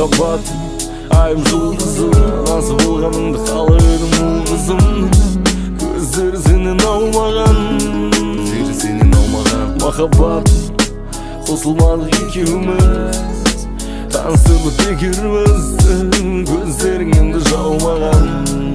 махаббат айым жұлдызым, назы болғаныңды қаладым ол қызым. Көздері сенен аумаған, махаббат қосылмадық екеуміз, танысып текербіз, көздерің енді жаумаған.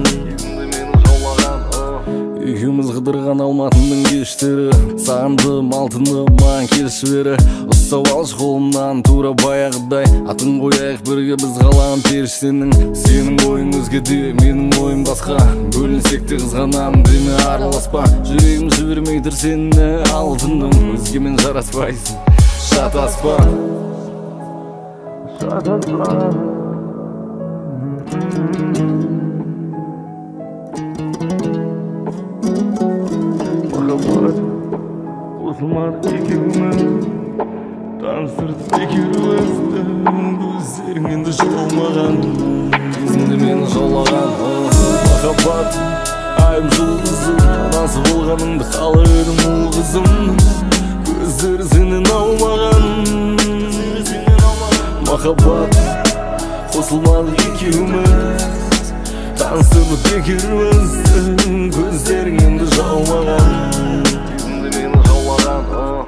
Екеуміз қыдырған Алматының кештері, сағындым алтынды маған келші ұстап алшы қолымнан тура баяғыдай, атын қояйық бірге біз қалаған періштенің. Сенің ойың өзгеде, менің ойым басқа, бөлінсек те қызғанамын деме араласпа. Жүрегім жібермей тұр сені алтыным, өзгемен жараспайсың, шатаспа. Махаббат қосылмадық екеуміз, таныстырдық екеумізді, көздерің енді жаумаған, кезінде мені жаулаған. Махаббат айым жұлдызым, назы болғаныңды қаладым ол қызым. Көздері сенен аумаған, махаббат қосылмадық екеуміз, танысып текербіз, көздерің енді жаумаған, кезінде мені жаулаған.